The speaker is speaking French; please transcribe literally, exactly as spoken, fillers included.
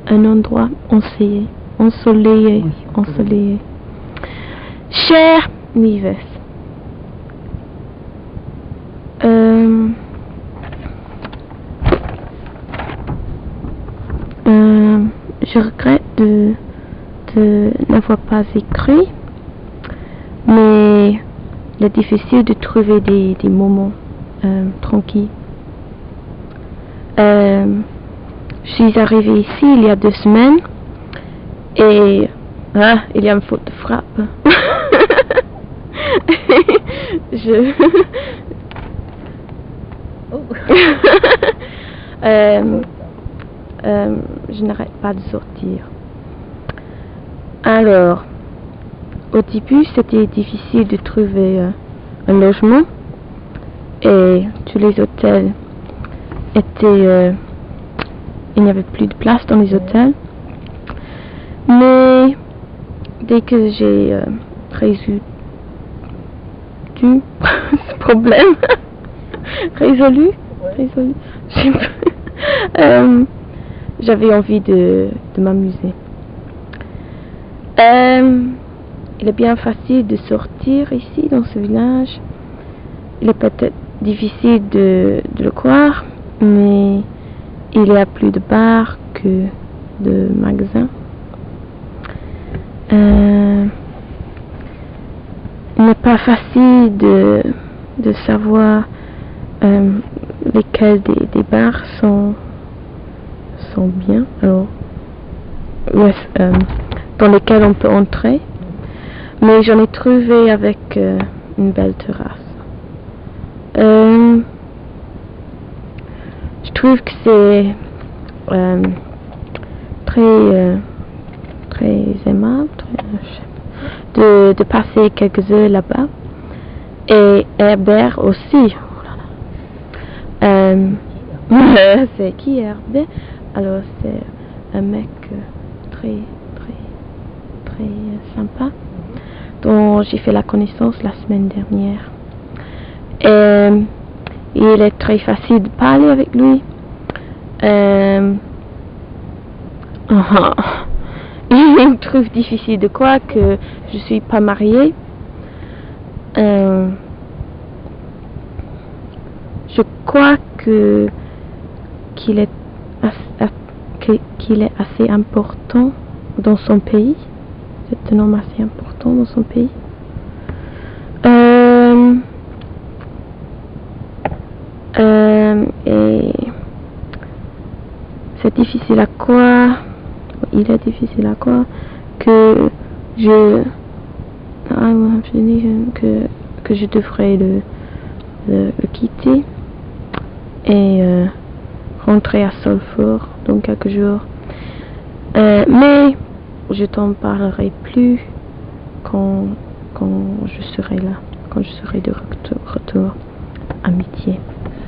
un endroit ensoleillé, ensoleillé, ensoleillé. Cher Nives, euh, euh, je regrette de, de n'avoir pas écrit, mais il est difficile de trouver des, des moments euh, tranquilles. Euh, je suis arrivée ici il y a deux semaines et ah, il y a une faute de frappe. je oh. euh, euh, je n'arrête pas de sortir. Alors, au début, c'était difficile de trouver euh, un logement et tous les hôtels étaient... Euh, il n'y avait plus de place dans les hôtels. Mais dès que j'ai euh, résolu ce problème, résolu, résolu, euh, j'avais envie de, de m'amuser. Euh, il est bien facile de sortir ici dans ce village. Il est peut-être difficile de, de le croire, mais il y a plus de bars que de magasins. Euh, il n'est pas facile de, de savoir euh, lesquels des, des bars sont, sont bien, alors, yes, euh, dans lesquels on peut entrer. Mais j'en ai trouvé avec euh, une belle terrasse. Euh, je trouve que c'est euh, très, euh, très aimable très, de, de passer quelques heures là-bas. Et Herbert aussi. Euh, c'est qui Herbert? Alors c'est un mec très, très, très sympa, dont j'ai fait la connaissance la semaine dernière. Et il est très facile de parler avec lui. Euh, il me trouve difficile de croire que je suis pas mariée. Euh, je crois que qu'il est assez, qu'il est assez important dans son pays. C'est un homme assez important dans son pays. Euh, euh, et c'est difficile à croire, il est difficile à croire que je, ah, je dis que, que je devrais le, le, le quitter et euh, rentrer à Solfort dans quelques jours. Euh, mais je t'en parlerai plus quand, quand je serai là, quand je serai de retour, retour amitié.